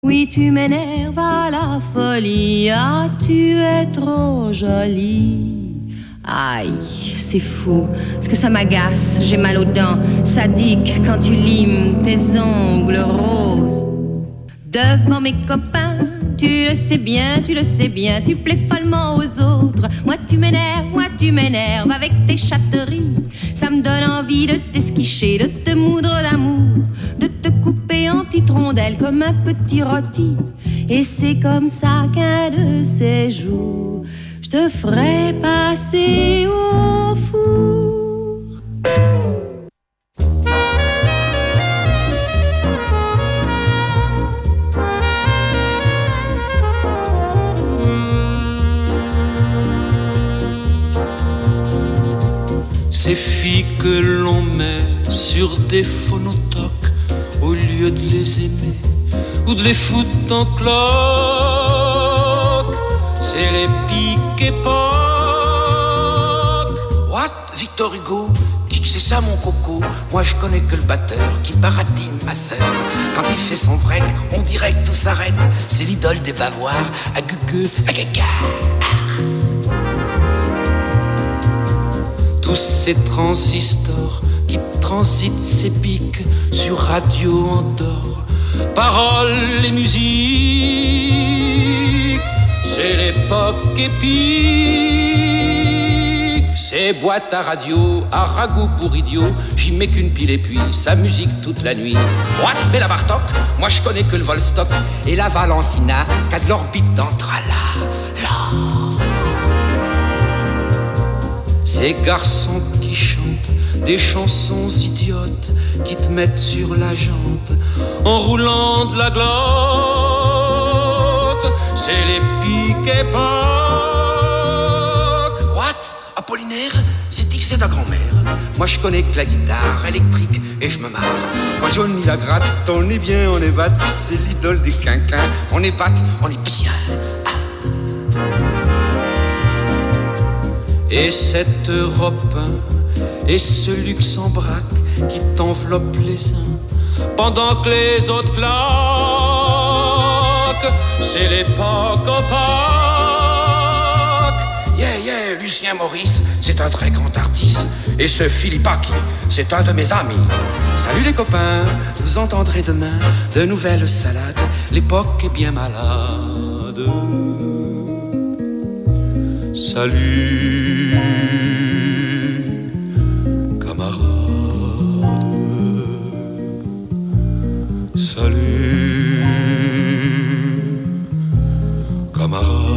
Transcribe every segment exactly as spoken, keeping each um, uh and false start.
Oui, tu m'énerves à la folie. Ah, tu es trop jolie. Aïe, c'est fou, ce que ça m'agace. J'ai mal aux dents, sadique quand tu limes tes ongles roses. Devant mes copains, tu le sais bien, tu le sais bien, tu plais follement aux autres. Moi tu m'énerves, moi tu m'énerves avec tes chatteries. Ça me donne envie de t'esquicher, de te moudre d'amour, de te couper en petites rondelles comme un petit rôti. Et c'est comme ça qu'un de ces jours, je te ferai passer au four. Ces filles que l'on met sur des phonotocs au lieu de les aimer ou de les foutre en cloque, c'est les piques époques. What? Victor Hugo? Dis que c'est ça mon coco. Moi je connais que le batteur qui baratine ma sœur. Quand il fait son break, on dirait que tout s'arrête. C'est l'idole des bavoirs, à gugue, à gaga. Tous ces transistors qui transitent ces pics sur radio Andorre, paroles et musique, c'est l'époque épique. Ces boîtes à radio, à ragoût pour idiot, j'y mets qu'une pile et puis sa musique toute la nuit. What? Mais la Bartok, moi je connais que le Volstock et la Valentina, qu'a de l'orbite d'Antrala. Là. Ces garçons qui chantent des chansons idiotes qui te mettent sur la jante en roulant de la glotte, c'est les piques époques. What? Apollinaire? C'est dit que c'est ta grand-mère. Moi je connais que la guitare électrique et je me marre. Quand Johnny la gratte, on est bien, on est batte. C'est l'idole des quinquins. On est batte, on est bien. Ah. Et cette Europe un et ce luxe en vrac qui t'enveloppe les uns pendant que les autres claquent, c'est l'époque opaque. Yeah, yeah, Lucien Maurice, c'est un très grand artiste. Et ce Philippaki, c'est un de mes amis. Salut les copains, vous entendrez demain de nouvelles salades. L'époque est bien malade. Salut, camarade. Salut, camarade.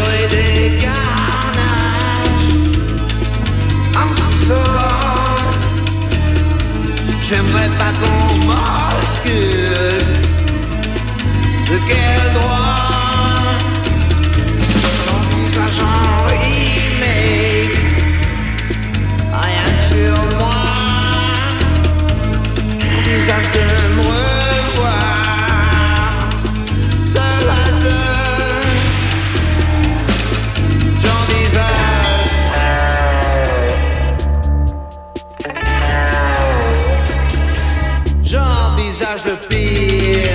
et des carnages en sous-sol. J'aimerais pas qu'on m'oscule. De quel droit j'envisage un remake? Rien que sur moi, j'envisage de me revoir seul à seul. J'envisage J'envisage le pire.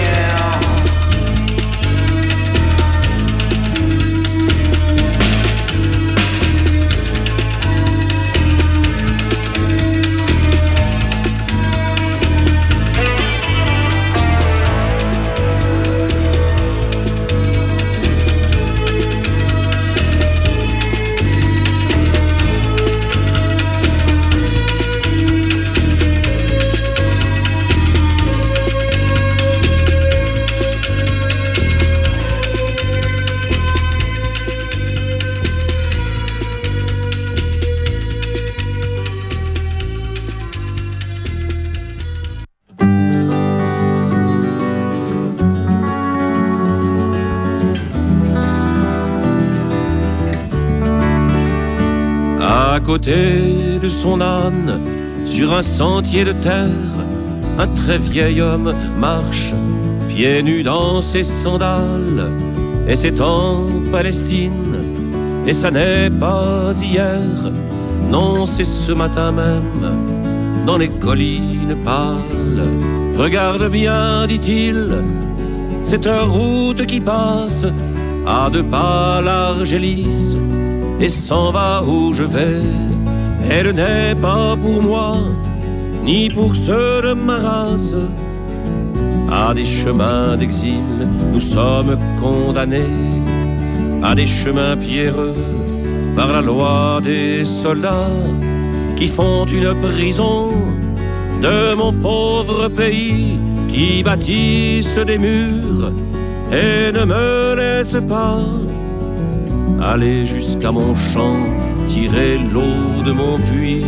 À côté de son âne, sur un sentier de terre, un très vieil homme marche, pieds nus dans ses sandales. Et c'est en Palestine, et ça n'est pas hier, non c'est ce matin même, dans les collines pâles. Regarde bien, dit-il, cette route qui passe à deux pas large et lisse, et s'en va où je vais. Elle n'est pas pour moi, ni pour ceux de ma race. À des chemins d'exil, nous sommes condamnés, à des chemins pierreux, par la loi des soldats, qui font une prison de mon pauvre pays, qui bâtissent des murs et ne me laissent pas aller jusqu'à mon champ, tirer l'eau de mon puits.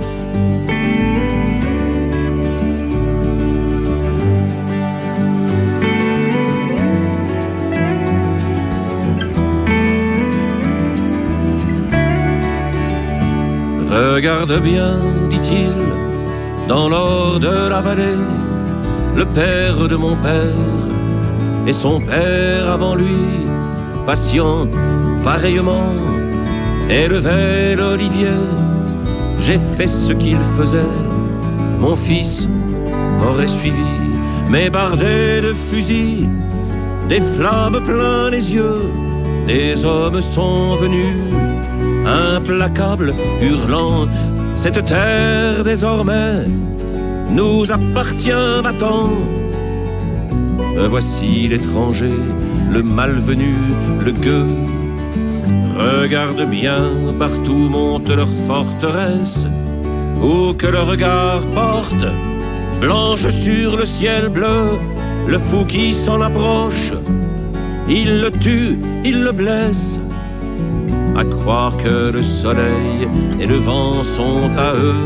Regarde bien, dit-il, dans l'or de la vallée, le père de mon père et son père avant lui, patient pareillement, élevait l'olivier. J'ai fait ce qu'il faisait, mon fils aurait suivi, mais bardé de fusils, des flammes plein les yeux, des hommes sont venus, implacables, hurlant, cette terre désormais nous appartient, va-t'en. Me voici l'étranger, le malvenu, le gueux. Regarde bien, partout monte leur forteresse, où que le regard porte, blanche sur le ciel bleu, le fou qui s'en approche, il le tue, il le blesse, à croire que le soleil et le vent sont à eux.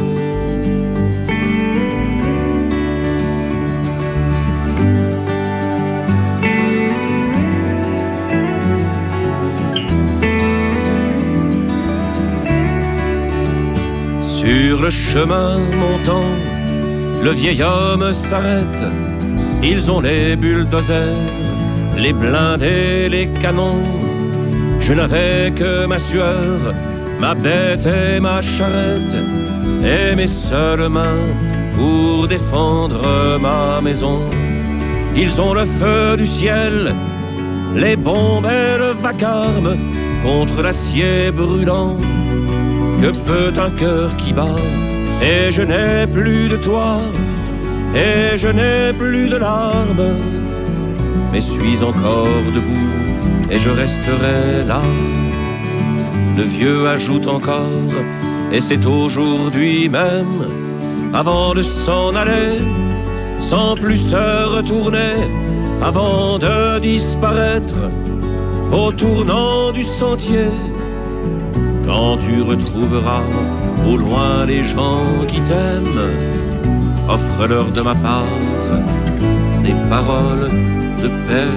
Sur le chemin montant, le vieil homme s'arrête. Ils ont les bulldozers, les blindés, les canons. Je n'avais que ma sueur, ma bête et ma charrette, et mes seules mains pour défendre ma maison. Ils ont le feu du ciel, les bombes et le vacarme contre l'acier brûlant. Que peut un cœur qui bat, et je n'ai plus de toi, et je n'ai plus de larmes, mais suis encore debout, et je resterai là. Le vieux ajoute encore, et c'est aujourd'hui même, avant de s'en aller, sans plus se retourner, avant de disparaître, au tournant du sentier, quand tu retrouveras au loin les gens qui t'aiment, offre-leur de ma part des paroles de paix.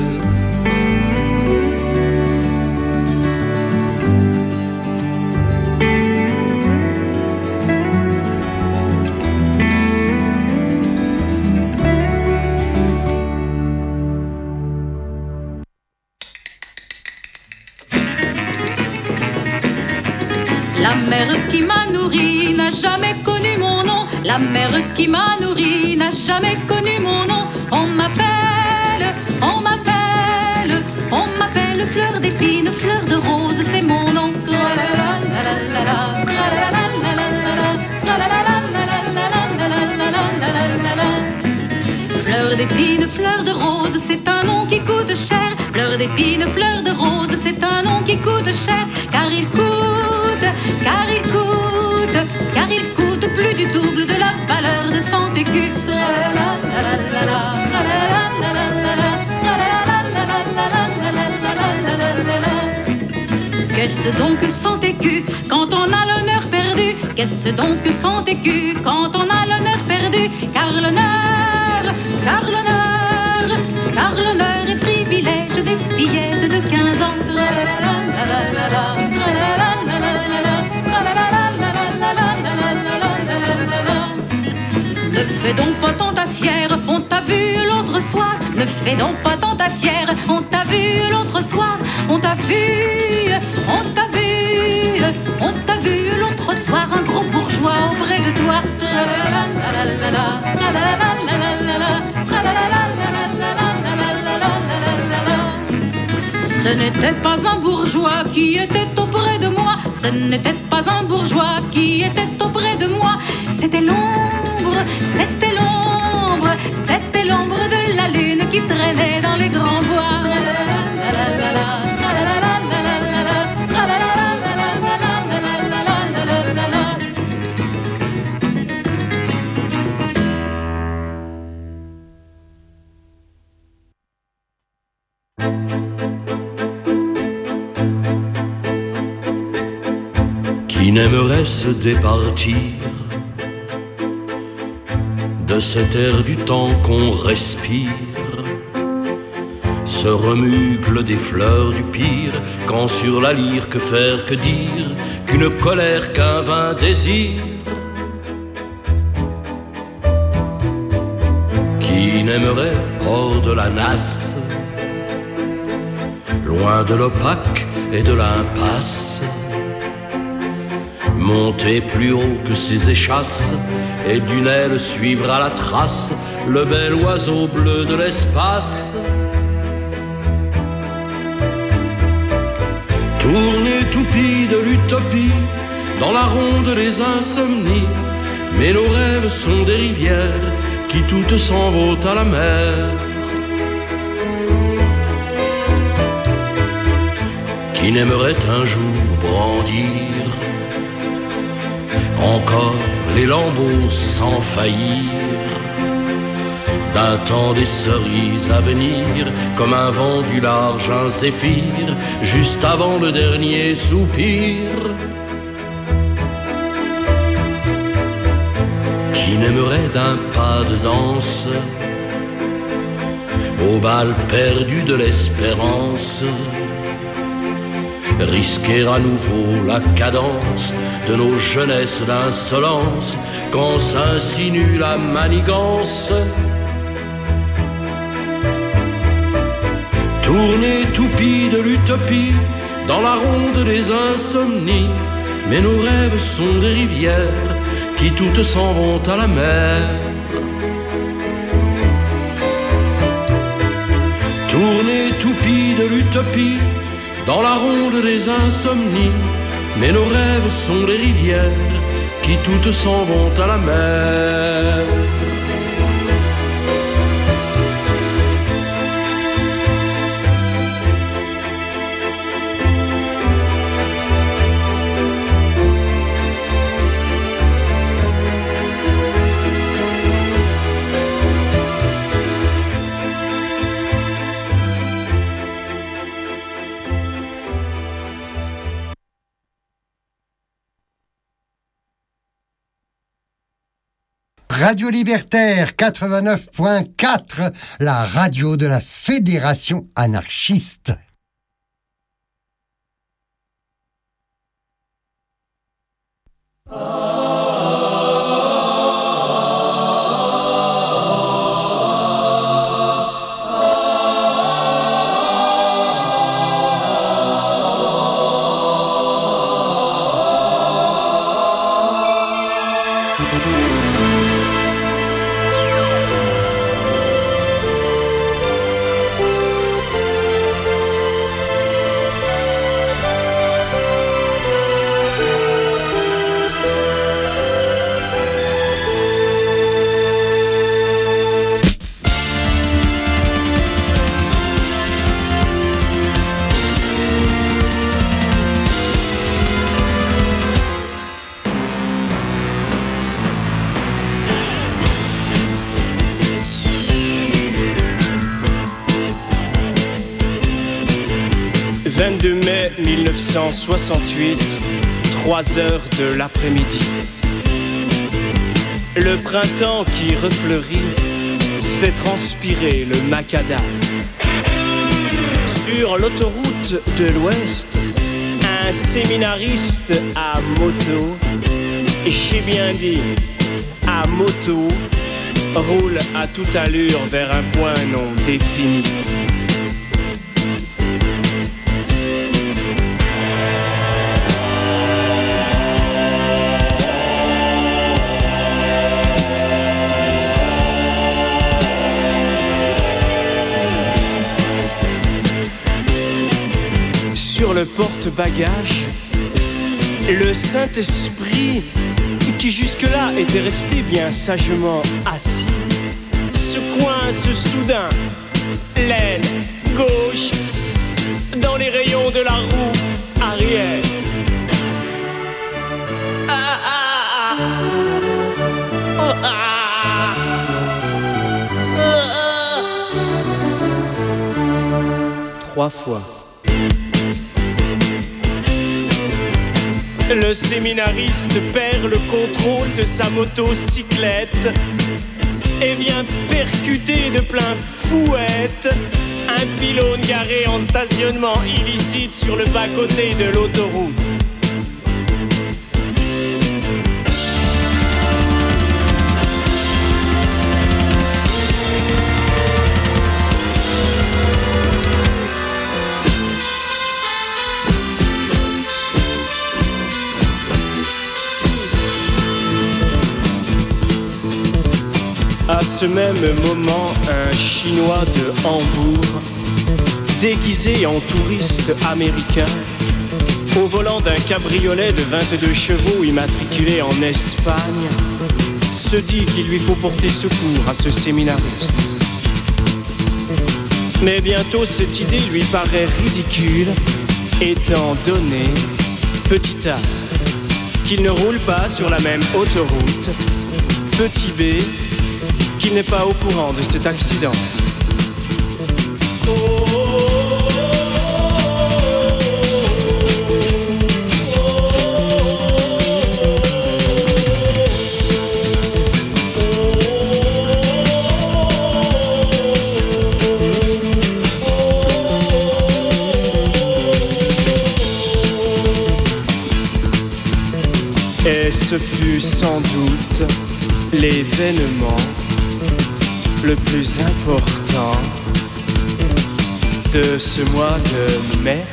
La mère qui m'a nourri n'a jamais connu mon nom. La mère qui m'a nourri n'a jamais connu mon nom. On m'appelle, on m'appelle, on m'appelle fleur d'épine, fleur de rose, c'est mon nom. Fleur d'épine, fleur de rose, c'est un nom qui coûte cher. Fleur d'épine, fleur de rose, c'est un nom qui coûte cher. Car il coûte, car il coûte, car il coûte plus du double de la valeur de cent écus. Qu'est-ce donc que cent écus quand on a l'honneur perdu? Qu'est-ce donc que cent écus quand on a l'honneur perdu? Car l'honneur, car l'honneur, car l'honneur est privilège des fillettes de quinze ans. Ne fais donc pas tant ta fière, on t'a vu l'autre soir. Ne fais donc pas tant ta fière, on t'a vu l'autre soir. On t'a vu, on t'a vu, on t'a vu l'autre soir, un gros bourgeois auprès de toi. Ce n'était pas un bourgeois qui était auprès de moi. Ce n'était pas un bourgeois qui était auprès de moi. C'était l'ombre, c'était l'ombre, c'était l'ombre de la lune qui traînait dans les grands bois. Qui n'aimerait se départir de cet air du temps qu'on respire, ce remugle des fleurs du pire, quand sur la lyre que faire, que dire, qu'une colère, qu'un vain désir. Qui n'aimerait hors de la nasse, loin de l'opaque et de l'impasse, monter plus haut que ses échasses et d'une aile suivre à la trace le bel oiseau bleu de l'espace. Tourner toupie de l'utopie dans la ronde des insomnies, mais nos rêves sont des rivières qui toutes s'en vont à la mer. Qui n'aimerait un jour brandir encore les lambeaux sans faillir d'un temps des cerises à venir, comme un vent du large, un zéphyr, juste avant le dernier soupir. Qui n'aimerait d'un pas de danse au bal perdu de l'espérance, risquer à nouveau la cadence de nos jeunesses d'insolence quand s'insinue la manigance. Tourner toupie de l'utopie dans la ronde des insomnies, mais nos rêves sont des rivières qui toutes s'en vont à la mer. Tourner toupie de l'utopie dans la ronde des insomnies, mais nos rêves sont des rivières qui toutes s'en vont à la mer. Radio Libertaire quatre-vingt-neuf point quatre, la radio de la Fédération anarchiste. vingt-deux mai mille neuf cent soixante-huit, trois heures de l'après-midi. Le printemps qui refleurit fait transpirer le macadam. Sur l'autoroute de l'Ouest, un séminariste à moto, j'ai bien dit à moto, roule à toute allure vers un point non défini. Sur le porte-bagages, le Saint-Esprit, qui jusque-là était resté bien sagement assis, se coince soudain, l'aile gauche, dans les rayons de la roue arrière. Ah, ah, ah. Oh, ah. Ah, ah. Trois fois. Le séminariste perd le contrôle de sa motocyclette et vient percuter de plein fouette un pylône garé en stationnement illicite sur le bas-côté de l'autoroute. À ce même moment, un Chinois de Hambourg, déguisé en touriste américain, au volant d'un cabriolet de vingt-deux chevaux immatriculé en Espagne, se dit qu'il lui faut porter secours à ce séminariste. Mais bientôt cette idée lui paraît ridicule, étant donné, petit A, qu'il ne roule pas sur la même autoroute, petit B, qu'il n'est pas au courant de cet accident. Et ce fut sans doute l'événement le plus important de ce mois de mai.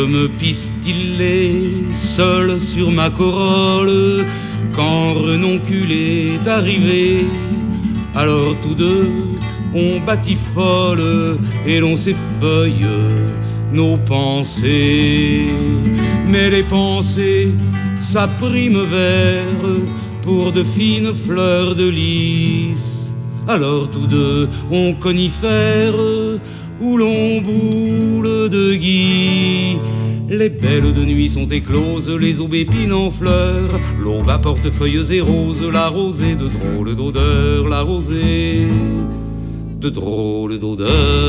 me pistillais seul sur ma corolle quand Renoncule est arrivé. Alors tous deux on batifole et l'on s'effeuille nos pensées. Mais les pensées, ça prime vert pour de fines fleurs de lys. Alors tous deux on conifère où l'on boule de gui. Les belles de nuit sont écloses, les aubépines en fleurs, l'aube à portefeuilles et roses, la rosée de drôles d'odeur, la rosée de drôles d'odeur.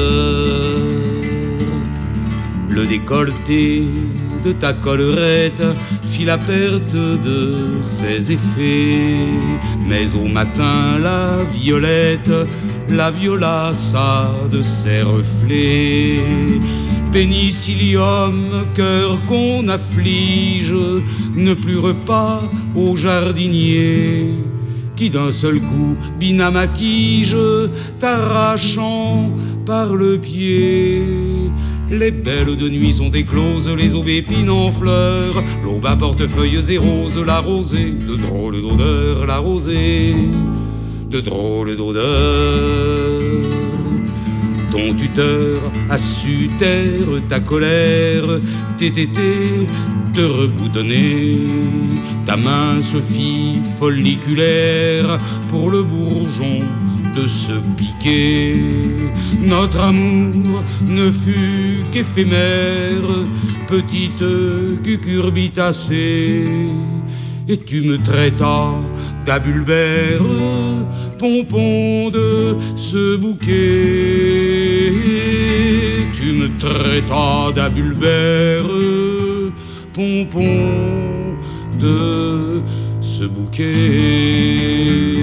Le décolleté de ta collerette fit la perte de ses effets, mais au matin la violette la violaça de ses reflets. Pénicillium, cœur qu'on afflige, ne pleure pas au jardinier qui d'un seul coup bina ma tige, t'arrachant par le pied. Les belles de nuit sont écloses, les aubépines en fleurs, l'aube à portefeuilles et roses, la rosée de drôles d'odeur, la rosée de drôles d'odeur. Ton tuteur a su taire ta colère, tes tétés te reboutonner, ta main se fit folliculaire pour le bourgeon de se piquer. Notre amour ne fut qu'éphémère, petite cucurbitacée, et tu me traitas d'abulbère, pompon de ce bouquet. Tu me traitas d'abulbère, pompon de ce bouquet.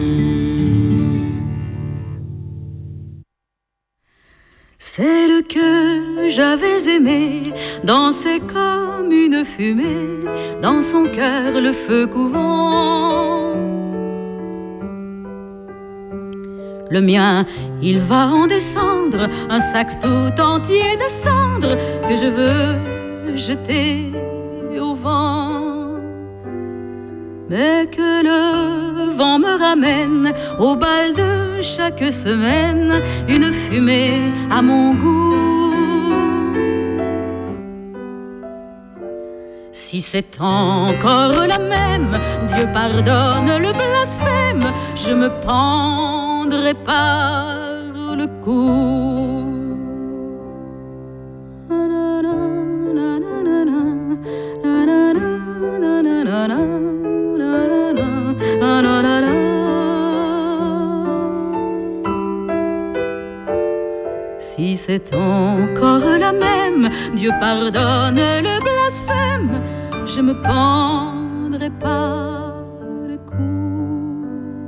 Celle que j'avais aimée dansait comme une fumée, dans son cœur le feu couvant. Le mien, il va en descendre, un sac tout entier de cendres que je veux jeter au vent. Mais que le vent me ramène au bal de chaque semaine une fumée à mon goût. Si c'est encore la même, Dieu pardonne le blasphème, je me pendrai par le cou. Si c'est encore la même, Dieu pardonne le blasphème, je me pendrai par le cou.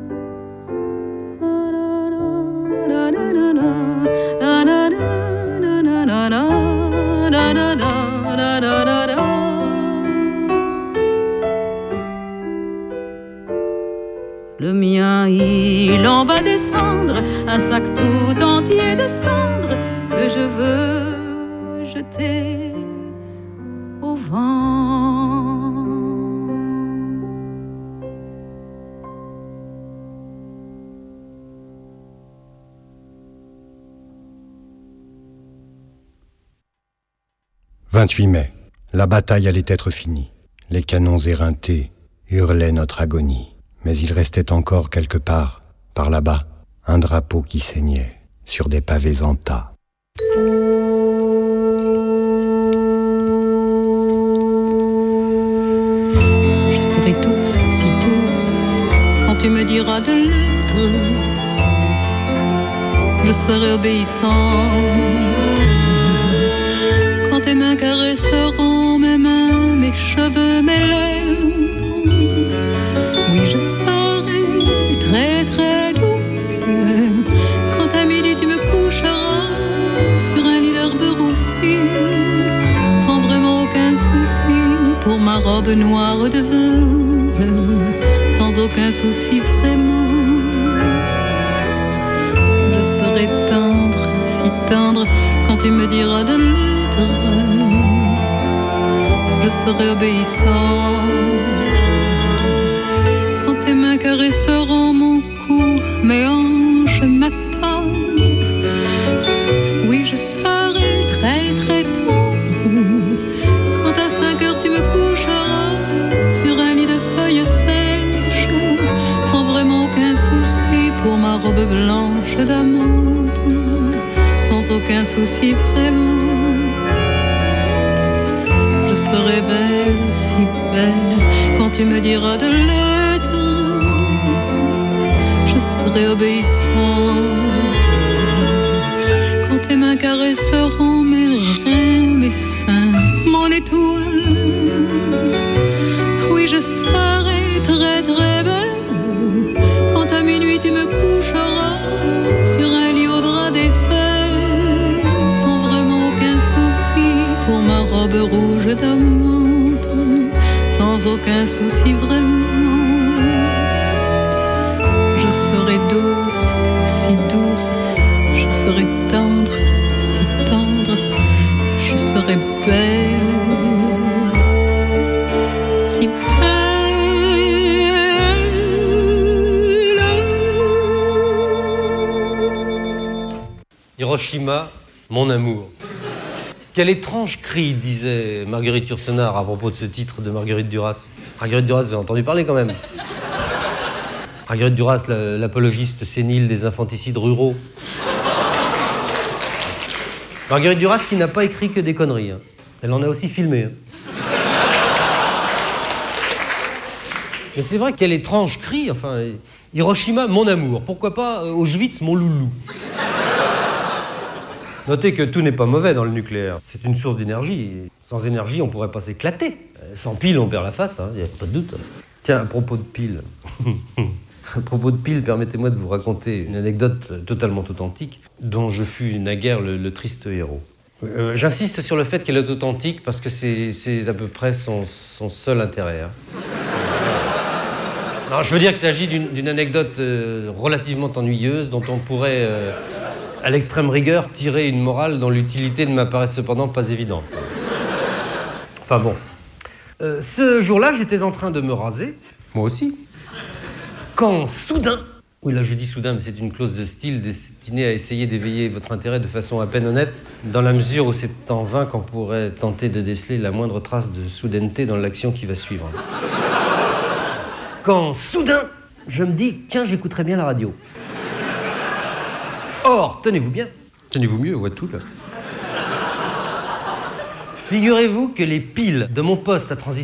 Le mien, il en va descendre, un sac tout entier de cendres que je veux jeter au vent. vingt-huit mai. La bataille allait être finie. Les canons éreintés hurlaient notre agonie. Mais il restait encore quelque part, par là-bas, un drapeau qui saignait sur des pavés en tas. Je serai tous, si tous, quand tu me diras de l'être. Je serai obéissante. Quand tes mains caresseront mes mains, mes cheveux, mes lèvres. Oui, je serai très très douce. Quand à midi tu me coucheras sur un lit d'herbe roussie, sans vraiment aucun souci pour ma robe noire de veuve, sans aucun souci vraiment. Je serai tendre, si tendre, quand tu me diras de l'être. je serai obéissante. Quand tes mains caresseront mon cou, mes hanches m'attendent. Oui, je serai très très tendre. Quand à cinq heures tu me coucheras sur un lit de feuilles sèches, sans vraiment aucun souci pour ma robe blanche d'amande, sans aucun souci vraiment. Je serai belle, si belle, quand tu me diras de l'être. Je serai obéissante quand tes mains caresseront mes reins, mes seins, mon étoile. Oui, je serai très très belle quand à minuit tu me coucheras sur un lit au drap défait, sans vraiment aucun souci pour ma robe rouge d'amande, sans aucun souci vraiment. Je serai douce, si douce, je serai tendre, si tendre, je serai belle, si belle. Hiroshima, mon amour. Quel étrange cri, disait Marguerite Yourcenar à propos de ce titre de Marguerite Duras. Marguerite Duras, vous avez entendu parler quand même. Marguerite Duras, la, l'apologiste sénile des infanticides ruraux. Marguerite Duras qui n'a pas écrit que des conneries. Hein. Elle en a aussi filmé. Hein. Mais c'est vrai quel étrange cri, enfin, Hiroshima, mon amour. Pourquoi pas euh, Auschwitz, mon loulou. Notez que tout n'est pas mauvais dans le nucléaire. C'est une source d'énergie. Sans énergie, on pourrait pas s'éclater. Sans pile, on perd la face, il hein, n'y a pas de doute. Tiens, à propos de pile, à propos de pile, permettez-moi de vous raconter une anecdote totalement authentique dont je fus naguère le, le triste héros. Euh, j'insiste sur le fait qu'elle est authentique parce que c'est, c'est à peu près son, son seul intérêt. Hein. Alors, je veux dire qu'il s'agit d'une, d'une anecdote euh, relativement ennuyeuse dont on pourrait... Euh, à l'extrême rigueur, tirer une morale dont l'utilité ne m'apparaît cependant pas évidente. Enfin bon. Euh, ce jour-là, j'étais en train de me raser, moi aussi, quand soudain... Oui, là je dis soudain, mais c'est une clause de style destinée à essayer d'éveiller votre intérêt de façon à peine honnête, dans la mesure où c'est en vain qu'on pourrait tenter de déceler la moindre trace de soudaineté dans l'action qui va suivre. Quand soudain, je me dis, tiens, j'écouterais bien la radio. Or, tenez-vous bien, tenez-vous mieux, ouais, tout là. Figurez-vous que les piles de mon poste à transition